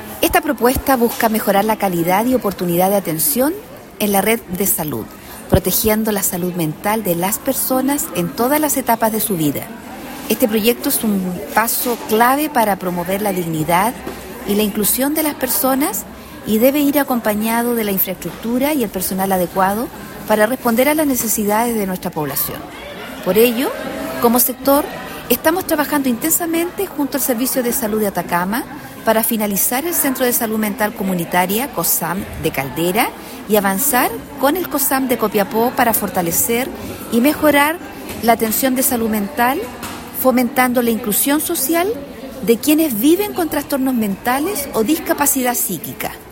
Esta propuesta busca mejorar la calidad y oportunidad de atención en la red de salud, protegiendo la salud mental de las personas en todas las etapas de su vida. Este proyecto es un paso clave para promover la dignidad y la inclusión de las personas y debe ir acompañado de la infraestructura y el personal adecuado para responder a las necesidades de nuestra población. Por ello, como sector, estamos trabajando intensamente junto al Servicio de Salud de Atacama para finalizar el Centro de Salud Mental Comunitaria, COSAM, de Caldera y avanzar con el COSAM de Copiapó para fortalecer y mejorar la atención de salud mental, fomentando la inclusión social de quienes viven con trastornos mentales o discapacidad psíquica.